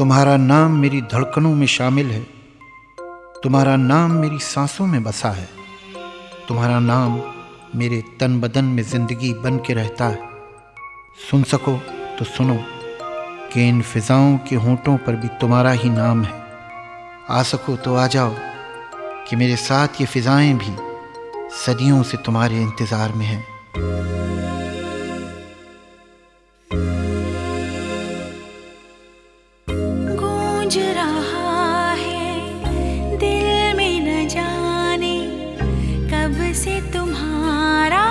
तुम्हारा नाम मेरी धड़कनों में शामिल है, तुम्हारा नाम मेरी सांसों में बसा है, तुम्हारा नाम मेरे तन बदन में जिंदगी बन के रहता है। सुन सको तो सुनो कि इन फिजाओं के होंठों पर भी तुम्हारा ही नाम है। आ सको तो आ जाओ कि मेरे साथ ये फिजाएं भी सदियों से तुम्हारे इंतजार में हैं। गूंज रहा है दिल में न जाने कब से तुम्हारा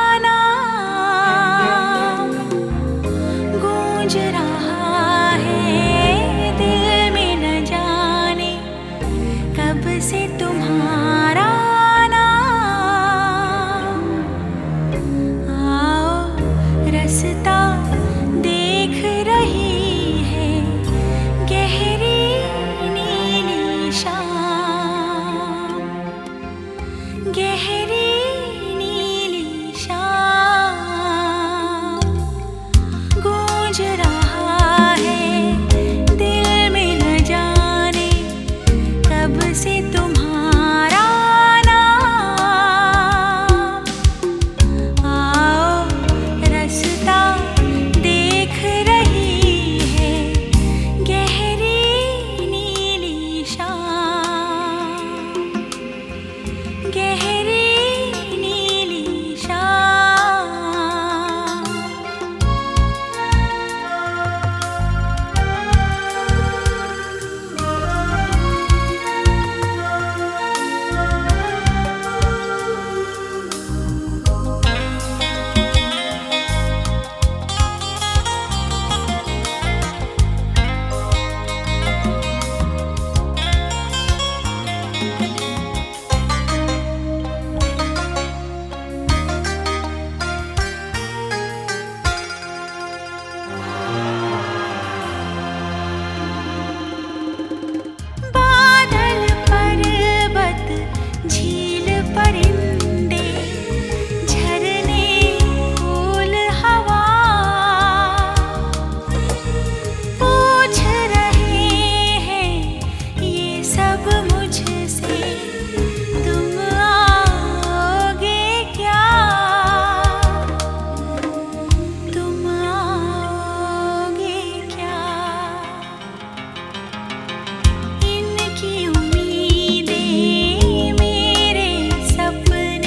नाम, गूंज रहा है दिल में न जाने कब से तुम्हारा नाम। आओ रास्ता देख रही है गहरी नीली शाम, गहरी नीली शाम। गूंज रहा है दिल में न जाने कब से तुम्हारा नाम। आओ रास्ता देख रही है गहरी नीली शाम, गहरी नीली शाम। बादल पर्वत झील परिंदे झरने फूल हवा पूछ रहे हैं ये सब मुझसे, तुम आओगे क्या, तुम आओगे क्या। इनकी उम्मीदें मेरे सपने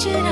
पिंजरा